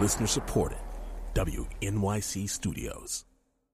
Listener supported. WNYC Studios.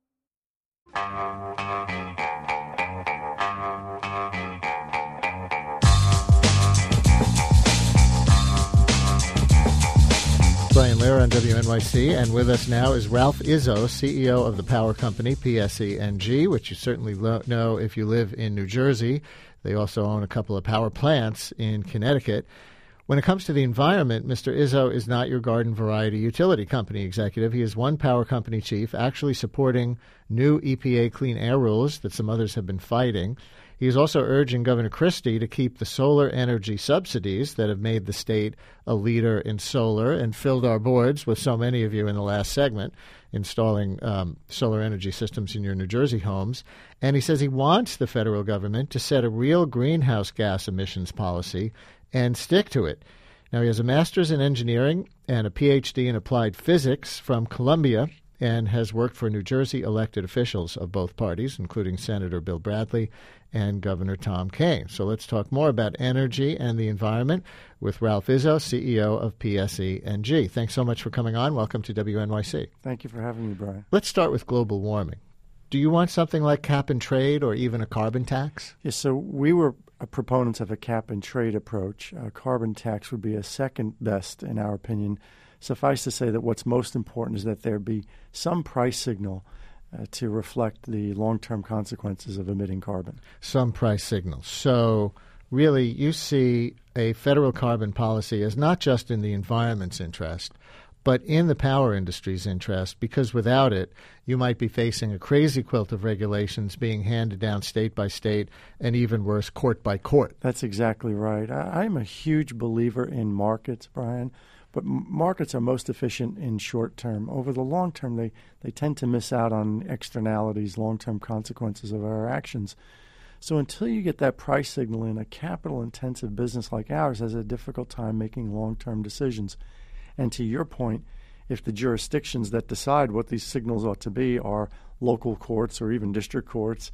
Brian Lehrer on WNYC, and with us now is Ralph Izzo, CEO of the power company PSE&G, which you certainly know if you live in New Jersey. They also own a couple of power plants in Connecticut. When it comes to the environment, Mr. Izzo is not your garden variety utility company executive. He is one power company chief, actually supporting new EPA clean air rules that some others have been fighting. He is also urging Governor Christie to keep the solar energy subsidies that have made the state a leader in solar and filled our boards with so many of you in the last segment installing solar energy systems in your New Jersey homes. And he says he wants the federal government to set a real greenhouse gas emissions policy and stick to it. Now, he has a master's in engineering and a PhD in applied physics from Columbia and has worked for New Jersey elected officials of both parties, including Senator Bill Bradley and Governor Tom Kean. So let's talk more about energy and the environment with Ralph Izzo, CEO of PSE&G. Thanks so much for coming on. Welcome to WNYC. Thank you for having me, Brian. Let's start with global warming. Do you want something like cap and trade or even a carbon tax? Yes, so we were proponents of a cap and trade approach. A carbon tax would be a second best, in our opinion. Suffice to say that what's most important is that there be some price signal to reflect the long-term consequences of emitting carbon. Some price signal. So really you see a federal carbon policy as not just in the environment's interest, but in the power industry's interest, because without it, you might be facing a crazy quilt of regulations being handed down state by state and even worse, court by court. That's exactly right. I'm a huge believer in markets, Brian. But markets are most efficient in short term. Over the long term, they tend to miss out on externalities, long-term consequences of our actions. So until you get that price signal in, a capital-intensive business like ours has a difficult time making long-term decisions. And to your point, if the jurisdictions that decide what these signals ought to be are local courts or even district courts,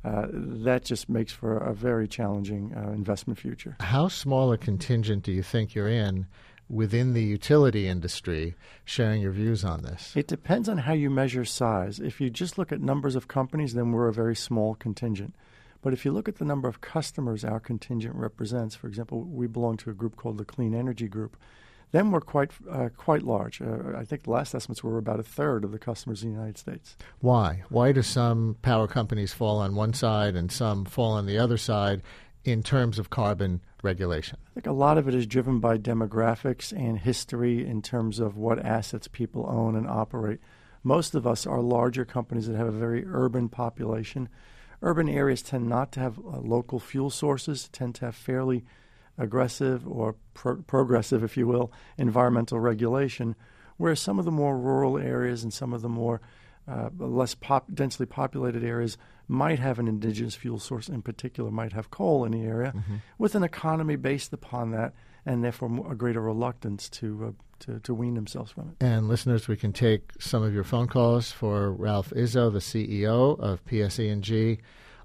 that just makes for a very challenging investment future. How small a contingent do you think you're in within the utility industry sharing your views on this? It depends on how you measure size. If you just look at numbers of companies, then we're a very small contingent. But if you look at the number of customers our contingent represents, for example, we belong to a group called the Clean Energy Group, then we're quite large. I think the last estimates were about a third of the customers in the United States. Why? Why do some power companies fall on one side and some fall on the other side in terms of carbon regulation? I think a lot of it is driven by demographics and history in terms of what assets people own and operate. Most of us are larger companies that have a very urban population. Urban areas tend not to have local fuel sources, tend to have fairly aggressive or progressive, if you will, environmental regulation, whereas some of the more rural areas and some of the more less densely populated areas might have an indigenous fuel source, in particular might have coal in the area, with an economy based upon that and therefore a greater reluctance to wean themselves from it. And listeners, we can take some of your phone calls for Ralph Izzo, the CEO of PSE&G,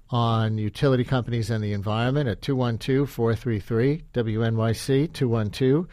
on utility companies and the environment at 212-433-WNYC,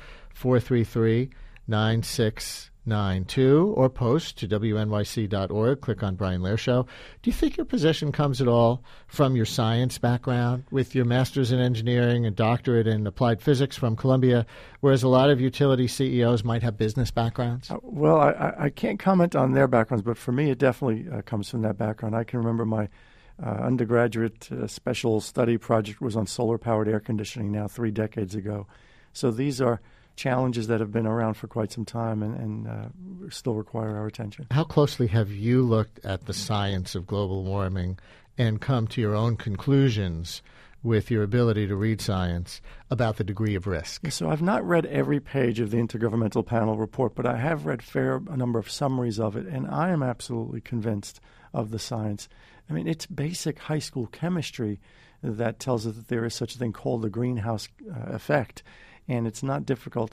212-433-9692, or post to WNYC.org. Click on Brian Lehrer Show. Do you think your position comes at all from your science background with your master's in engineering and doctorate in applied physics from Columbia, whereas a lot of utility CEOs might have business backgrounds? Well, I can't comment on their backgrounds, but for me it definitely comes from that background. I can remember my undergraduate special study project was on solar-powered air conditioning now 3 decades ago. So these are challenges that have been around for quite some time and still require our attention. How closely have you looked at the science of global warming and come to your own conclusions with your ability to read science about the degree of risk? So I've not read every page of the Intergovernmental Panel report, but I have read a number of summaries of it, and I am absolutely convinced of the science. I mean, it's basic high school chemistry that tells us that there is such a thing called the greenhouse effect, and it's not difficult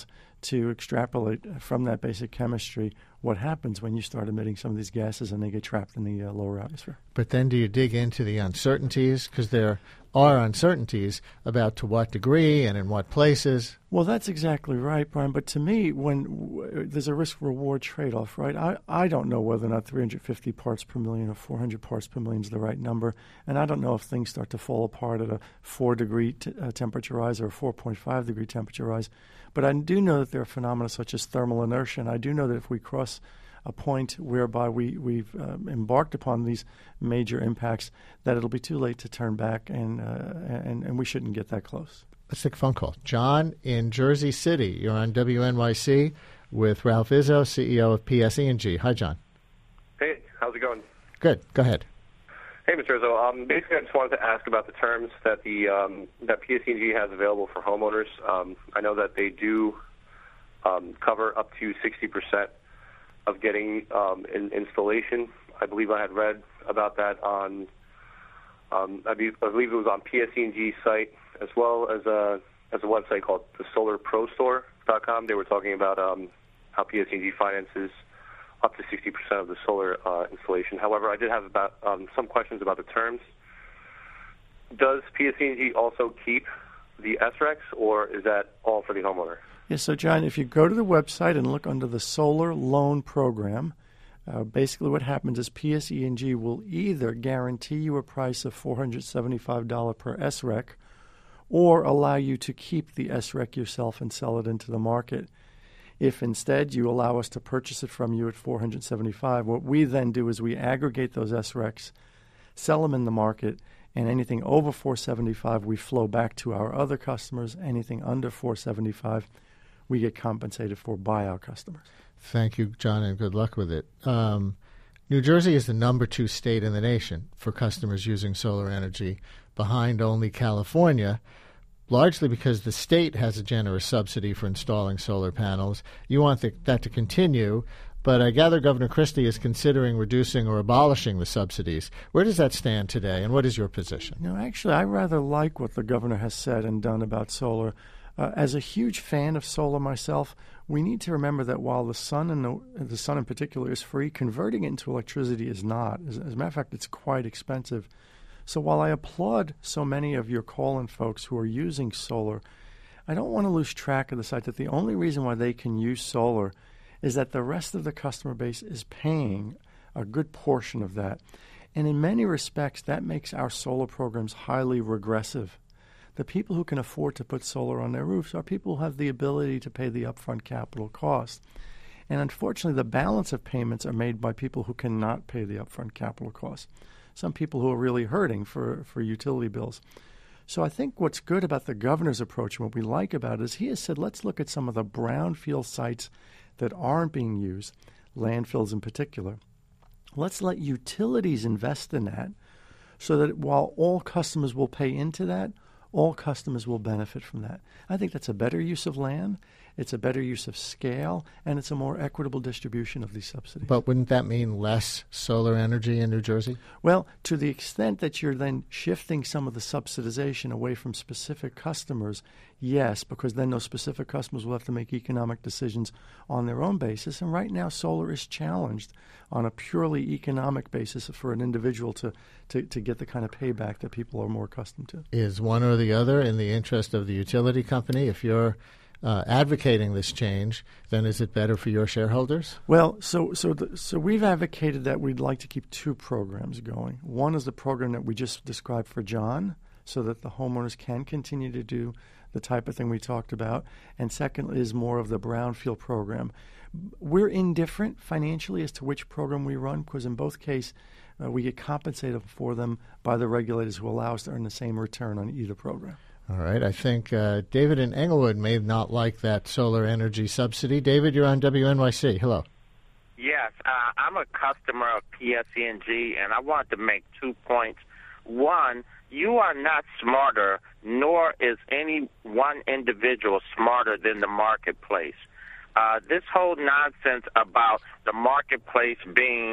to extrapolate from that basic chemistry what happens when you start emitting some of these gases and they get trapped in the lower atmosphere. But then do you dig into the uncertainties? Because there are uncertainties about to what degree and in what places. Well, that's exactly right, Brian. But to me, when there's a risk-reward trade-off, right? I don't know whether or not 350 parts per million or 400 parts per million is the right number. And I don't know if things start to fall apart at a 4-degree temperature rise or a 4.5-degree temperature rise. But I do know that there are phenomena such as thermal inertia, and I do know that if we cross a point whereby we've embarked upon these major impacts, that it'll be too late to turn back, and we shouldn't get that close. Let's take a phone call. John in Jersey City. You're on WNYC with Ralph Izzo, CEO of PSE&G. Hi, John. Hey, how's it going? Good. Go ahead. Hey, Mr. Izzo. Basically, I just wanted to ask about the terms that that PSE&G has available for homeowners. I know that they do cover up to 60% of getting installation. I believe I had read about that on, I believe it was on PSE&G site, as well as a website called the SolarProStore.com. They were talking about how PSE&G finances up to 60% of the solar installation. However, I did have about some questions about the terms. Does PSE&G also keep the SRECs, or is that all for the homeowner? Yes, so John, if you go to the website and look under the Solar Loan Program, basically what happens is PSE&G will either guarantee you a price of $475 per SREC or allow you to keep the SREC yourself and sell it into the market. If instead you allow us to purchase it from you at $475, what we then do is we aggregate those SRECs, sell them in the market, and anything over $475 we flow back to our other customers. Anything under $475 we get compensated for by our customers. Thank you, John, and good luck with it. New Jersey is the number 2 state in the nation for customers using solar energy, behind only California, largely because the state has a generous subsidy for installing solar panels. You want that to continue, but I gather Governor Christie is considering reducing or abolishing the subsidies. Where does that stand today, and what is your position? No, actually, I rather like what the governor has said and done about solar. As a huge fan of solar myself, we need to remember that while the sun and the sun in particular is free, converting it into electricity is not. As a matter of fact, it's quite expensive. So while I applaud so many of your call-in folks who are using solar, I don't want to lose track of the fact that the only reason why they can use solar is that the rest of the customer base is paying a good portion of that. And in many respects, that makes our solar programs highly regressive. The people who can afford to put solar on their roofs are people who have the ability to pay the upfront capital cost. And unfortunately, the balance of payments are made by people who cannot pay the upfront capital cost. Some people who are really hurting for utility bills. So I think what's good about the governor's approach and what we like about it is he has said, let's look at some of the brownfield sites that aren't being used, landfills in particular. Let's let utilities invest in that so that while all customers will pay into that, all customers will benefit from that. I think that's a better use of land, it's a better use of scale, and it's a more equitable distribution of these subsidies. But wouldn't that mean less solar energy in New Jersey? Well, to the extent that you're then shifting some of the subsidization away from specific customers, yes, because then those specific customers will have to make economic decisions on their own basis. And right now, solar is challenged on a purely economic basis for an individual to get the kind of payback that people are more accustomed to. Is one or the other in the interest of the utility company? If you're advocating this change, then is it better for your shareholders? Well, so we've advocated that we'd like to keep 2 programs going. One is the program that we just described for John, so that the homeowners can continue to do the type of thing we talked about. And second is more of the brownfield program. We're indifferent financially as to which program we run, because in both cases we get compensated for them by the regulators who allow us to earn the same return on either program. All right. I think David in Englewood may not like that solar energy subsidy. David, you're on WNYC. Hello. Yes, I'm a customer of PSE&G, and I want to make 2 points. One, you are not smarter, nor is any one individual smarter than the marketplace. This whole nonsense about the marketplace being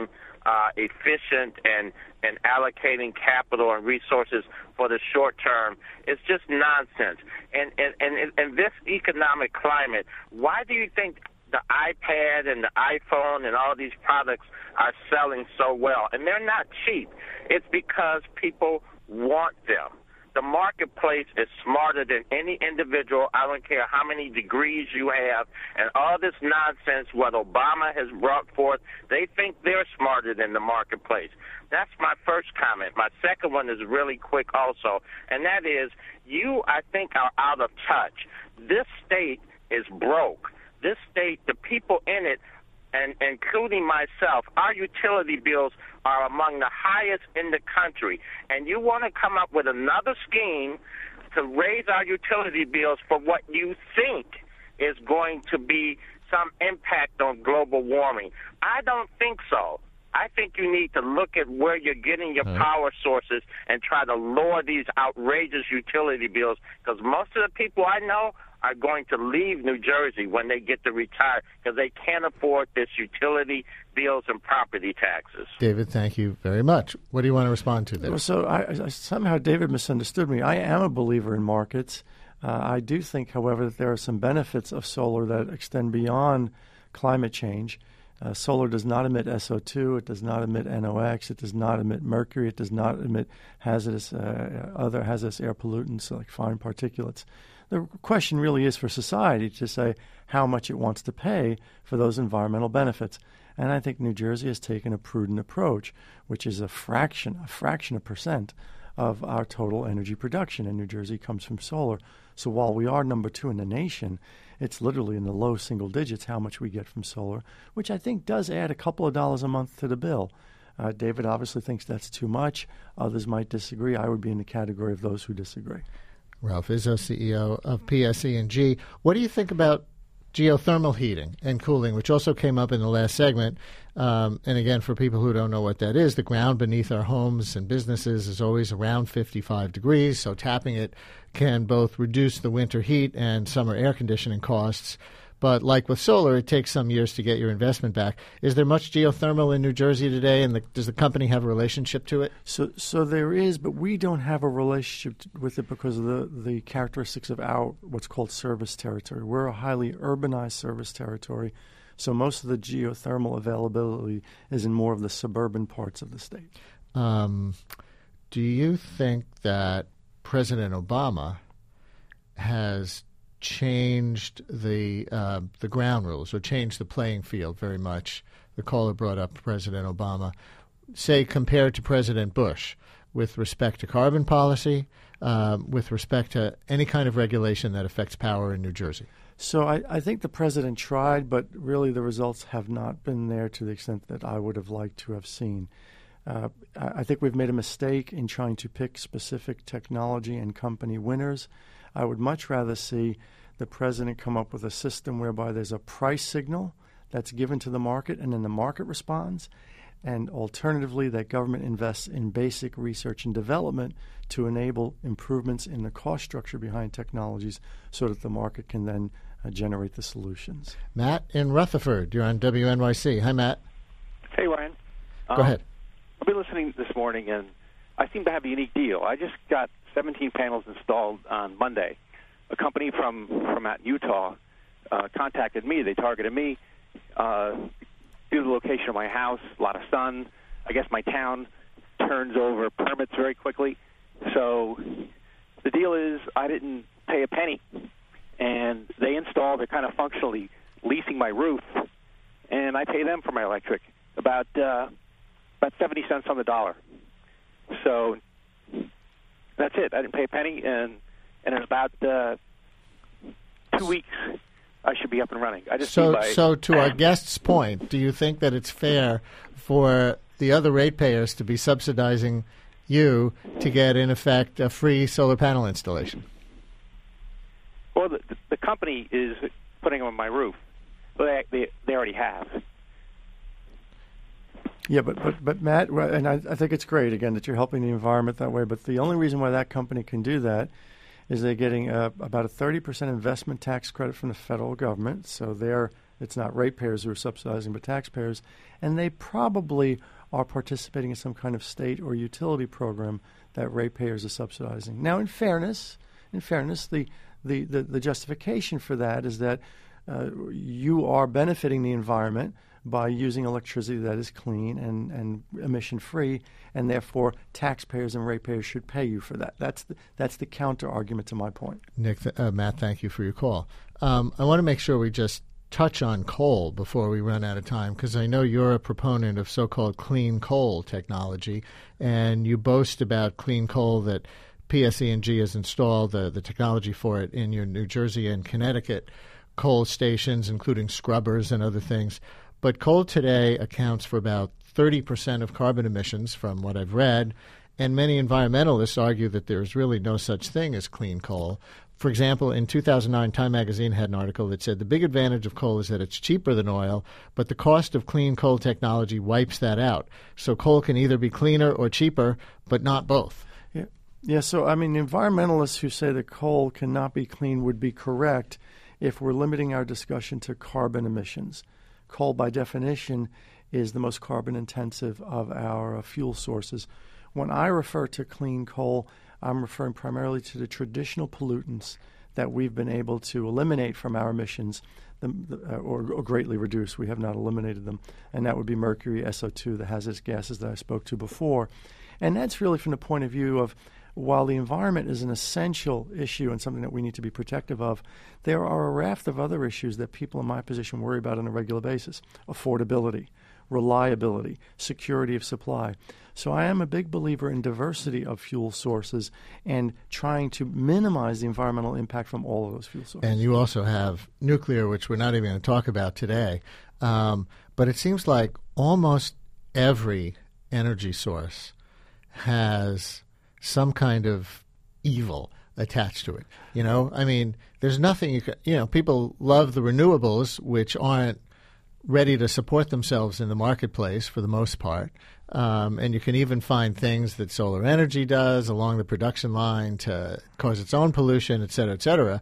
efficient and allocating capital and resources for the short term is just nonsense. And in this economic climate, why do you think the iPad and the iPhone and all these products are selling so well? And they're not cheap. It's because people want them. The marketplace is smarter than any individual. I don't care how many degrees you have and all this nonsense what Obama has brought forth. They think they're smarter than the marketplace. That's my first comment. My second one is really quick also, and that is you, I think, are out of touch. This state is broke. This state, the people in it, and including myself, our utility bills are among the highest in the country. And you want to come up with another scheme to raise our utility bills for what you think is going to be some impact on global warming. I don't think so. I think you need to look at where you're getting your power sources and try to lower these outrageous utility bills, because most of the people I know are going to leave New Jersey when they get to retire because they can't afford this utility bills and property taxes. David, thank you very much. What do you want to respond to there? Well, so I somehow David misunderstood me. I am a believer in markets. I do think, however, that there are some benefits of solar that extend beyond climate change. Solar does not emit SO2. It does not emit NOx. It does not emit mercury. It does not emit hazardous other hazardous air pollutants like fine particulates. The question really is for society to say how much it wants to pay for those environmental benefits. And I think New Jersey has taken a prudent approach, which is a fraction of percent of our total energy production in New Jersey comes from solar. So while we are number 2 in the nation, it's literally in the low single digits how much we get from solar, which I think does add a couple of dollars a month to the bill. David obviously thinks that's too much. Others might disagree. I would be in the category of those who disagree. Ralph Izzo, CEO of PSE&G. What do you think about geothermal heating and cooling, which also came up in the last segment? And again, for people who don't know what that is, the ground beneath our homes and businesses is always around 55 degrees, so tapping it can both reduce the winter heat and summer air conditioning costs. But like with solar, it takes some years to get your investment back. Is there much geothermal in New Jersey today, and does the company have a relationship to it? So there is, but we don't have a relationship with it because of the characteristics of our what's called service territory. We're a highly urbanized service territory, so most of the geothermal availability is in more of the suburban parts of the state. Do you think that President Obama has changed the ground rules or changed the playing field very much? The caller brought up President Obama, say compared to President Bush, with respect to carbon policy, with respect to any kind of regulation that affects power in New Jersey. So I think the president tried, but really the results have not been there to the extent that I would have liked to have seen. I think we've made a mistake in trying to pick specific technology and company winners. I would much rather see the president come up with a system whereby there's a price signal that's given to the market and then the market responds, and alternatively that government invests in basic research and development to enable improvements in the cost structure behind technologies so that the market can then generate the solutions. Matt in Rutherford, you're on WNYC. Hi, Matt. Hey, Ryan. Go ahead. I've been listening this morning, and I seem to have a unique deal. I just got 17 panels installed on Monday. A company from out Utah contacted me. They targeted me due to the location of my house, a lot of sun. I guess my town turns over permits very quickly. So the deal is I didn't pay a penny. And they installed, they're kind of functionally leasing my roof, and I pay them for my electric, about 70 cents on the dollar. So that's it. I didn't pay a penny, and in about 2 weeks, I should be up and running. So to our guest's point, do you think that it's fair for the other ratepayers to be subsidizing you to get, in effect, a free solar panel installation? Well, the company is putting them on my roof. But they already have. Yeah, but Matt, and I think it's great, again, that you're helping the environment that way, but the only reason why that company can do that is they're getting about a 30% investment tax credit from the federal government, so it's not ratepayers who are subsidizing, but taxpayers, and they probably are participating in some kind of state or utility program that ratepayers are subsidizing. Now, in fairness, the justification for that is that you are benefiting the environment by using electricity that is clean and emission-free, and therefore taxpayers and ratepayers should pay you for that. That's the counter-argument to my point. Nick, Matt, thank you for your call. I want to make sure we just touch on coal before we run out of time, because I know you're a proponent of so-called clean coal technology, and you boast about clean coal that PSE&G has installed the technology for it in your New Jersey and Connecticut coal stations, including scrubbers and other things. But coal today accounts for about 30% of carbon emissions, from what I've read, and many environmentalists argue that there's really no such thing as clean coal. For example, in 2009, Time magazine had an article that said the big advantage of coal is that it's cheaper than oil, but the cost of clean coal technology wipes that out. So coal can either be cleaner or cheaper, but not both. Yeah. So, I mean, environmentalists who say that coal cannot be clean would be correct if we're limiting our discussion to carbon emissions. Coal, by definition, is the most carbon-intensive of our fuel sources. When I refer to clean coal, I'm referring primarily to the traditional pollutants that we've been able to eliminate from our emissions or greatly reduce. We have not eliminated them, and that would be mercury, SO2, the hazardous gases that I spoke to before. And that's really from the point of view of, while the environment is an essential issue and something that we need to be protective of, there are a raft of other issues that people in my position worry about on a regular basis: affordability, reliability, security of supply. So I am a big believer in diversity of fuel sources and trying to minimize the environmental impact from all of those fuel sources. And you also have nuclear, which we're not even going to talk about today. But it seems like almost every energy source has some kind of evil attached to it. You know, I mean, there's nothing you can, people love the renewables, which aren't ready to support themselves in the marketplace for the most part. And you can even find things that solar energy does along the production line to cause its own pollution, et cetera, et cetera.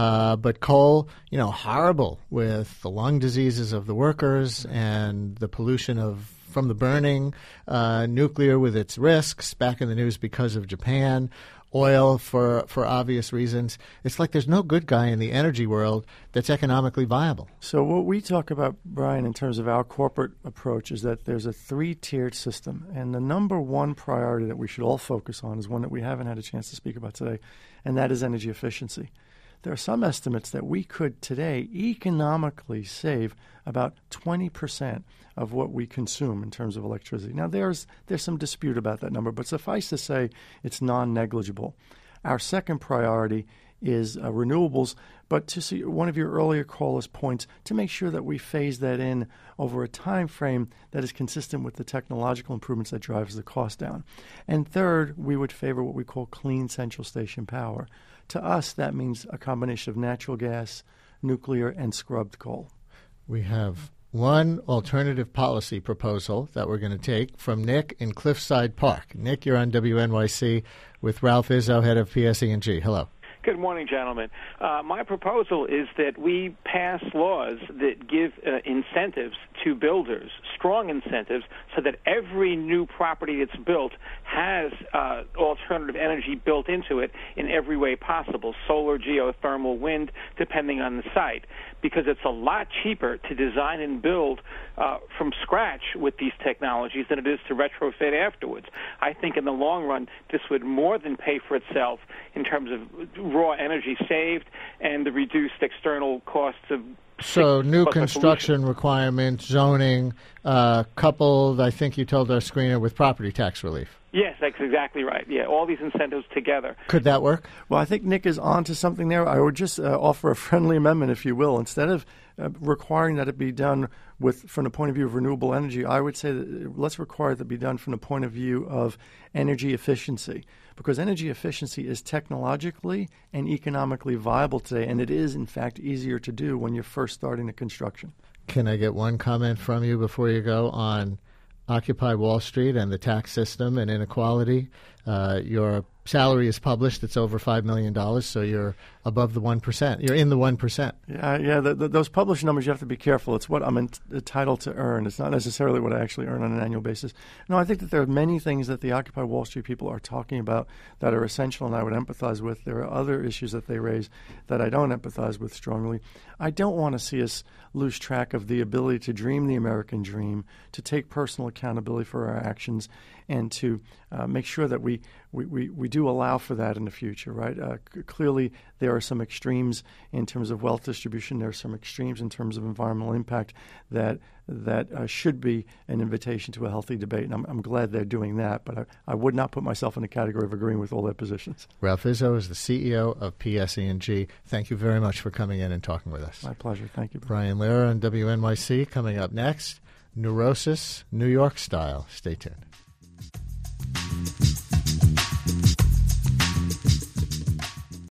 But coal, horrible with the lung diseases of the workers and the pollution from the burning, nuclear with its risks, back in the news because of Japan, oil for obvious reasons. It's like there's no good guy in the energy world that's economically viable. So what we talk about, Brian, in terms of our corporate approach is that there's a three-tiered system. And the number one priority that we should all focus on is one that we haven't had a chance to speak about today, and that is energy efficiency. There are some estimates that we could today economically save about 20% of what we consume in terms of electricity. Now, there's some dispute about that number, but suffice to say it's non-negligible. Our second priority is renewables, but to see one of your earlier callers' points, to make sure that we phase that in over a time frame that is consistent with the technological improvements that drives the cost down. And third, we would favor what we call clean central station power. To us, that means a combination of natural gas, nuclear, and scrubbed coal. We have one alternative policy proposal that we're going to take from Nick in Cliffside Park. Nick, you're on WNYC with Ralph Izzo, head of PSE&G. Hello. Good morning, gentlemen. My proposal is that we pass laws that give incentives to builders, strong incentives, so that every new property that's built has alternative energy built into it in every way possible, solar, geothermal, wind, depending on the site, because it's a lot cheaper to design and build from scratch with these technologies than it is to retrofit afterwards. I think in the long run, this would more than pay for itself in terms of raw energy saved and the reduced external costs of So new construction requirements, zoning, coupled, I think you told our screener, with property tax relief. Yes, that's exactly right. Yeah, all these incentives together. Could that work? Well, I think Nick is on to something there. I would just offer a friendly amendment, if you will. Instead of requiring that it be done from the point of view of renewable energy, I would say that let's require that it be done from the point of view of energy efficiency, because energy efficiency is technologically and economically viable today, and it is, in fact, easier to do when you're first starting the construction. Can I get one comment from you before you go on Occupy Wall Street and the tax system and inequality? Your salary is published. It's over $5 million, so you're above the 1%. You're in the 1%. Yeah. Those published numbers, you have to be careful. It's what I'm entitled to earn. It's not necessarily what I actually earn on an annual basis. No, I think that there are many things that the Occupy Wall Street people are talking about that are essential and I would empathize with. There are other issues that they raise that I don't empathize with strongly. I don't want to see us lose track of the ability to dream the American dream, to take personal accountability for our actions, and to make sure that we do allow for that in the future, right? Clearly, there are some extremes in terms of wealth distribution. There are some extremes in terms of environmental impact that should be an invitation to a healthy debate, and I'm glad they're doing that, but I would not put myself in the category of agreeing with all their positions. Ralph Izzo is the CEO of PSE&G. Thank you very much for coming in and talking with us. My pleasure. Thank you. Brian Lehrer on WNYC coming up next. Neurosis, New York Style. Stay tuned.